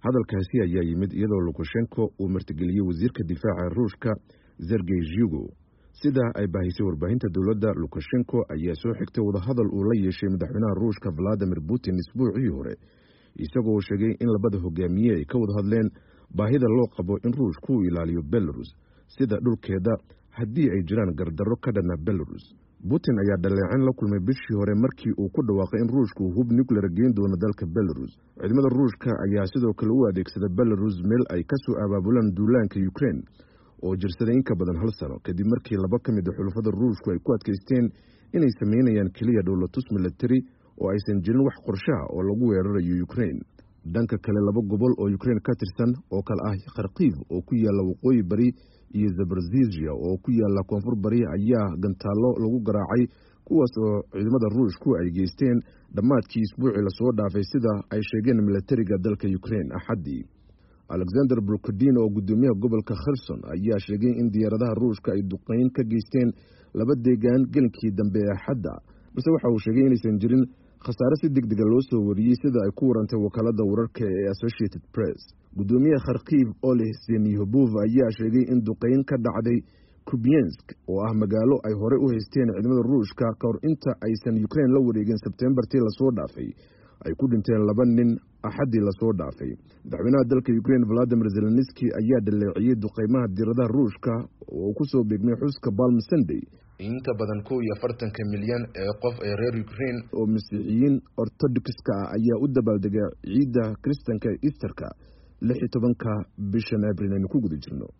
hadalkaasi ayaa yimid iyadoo Lukashenko uu martigeliyey wasiirka difaaca Ruushka Sergey Shoigu. sida ay baahisay warbaahinta dowladda, Lukashenko ayaa soo xigtay wadahadal uu la yeeshay madaxweynaha Ruushka Vladimir Putin isbuucii hore, isagoo sheegay in labada hogaamiye ay ka wada hadleen baahida loo qabo in Ruushku uu ilaaliyo Belarus sida dhulkeeda haddii ay jiraan gardarro ka dhana Belarus. Putin ayaa dhaleecin la kulmay bishii hore markii uu ku dhawaaqay in Ruushku uu hub nuclear geyn doono dalka Belarus. Ciidamada Ruushka ayaa sidoo kale u adeegsaday Belarus meel ay ka soo abaabulaan duulaanka Ukraine oo jirsaday in ka badan hal sano kadib markii laba ka mid ah xulafada Ruushku ay ku adkaysteen inay sameynayaan kaliya dowlatus military oo aysan jirin wax qorshe ah oo lagu weerarayo Ukraine. dhanka kale laba gobol oo Ukraine ka tirsan oo kala ah Kharkiv oo ku yaala waqooyi bari iyo Zaporizhzhia oo ku yaala koonfur bari ayaa gantaalo lagu garaacay kuwaas oo ciidamada Ruushku ay geysteen dhamaadkii isbuucii la soo dhaafay sida ay sheegeen militariga dalka Ukraine Axadii. Alexander Brukudin oo gudoomiyaha gobolka Kherson ayaa sheegay in diyaaradaha Ruushka ay duqeyn ka geysteen laba deegaan gelinkii dambe ee Axadda, balse waxa uu sheegay inaysan jirin khasaare si degdeg ah loo soo wariyay sida ay ku warantay wakaalada wararka ee Associated Press. Gudoomiyaha Kharkiv Oleh Semyhobov ayaa sheegay in duqeyn ka dhacday Kupiansk oo ah magaalo ay hore u haysteen ciidamada Ruushka ka hor inta aysan Ukraine la wareegin Sebtembartii la soo dhaafay ay ku dhinteen laba nin Axadii la soo dhaafay. Madaxweynaha dalka Ukraine Volodymyr Zelensky ayaa dhaleeciyay duqeymaha diyaaradaha Ruushka oo ku soo beegmay xuska Palm Sunday. inta badan 40 milyan ee qof ee reer Ukraine oo Masiixiyiin Ortodokska ayaa u dabaaldegay ciida Kristanka Easterka 16 bishan Abriil ku guda jirno.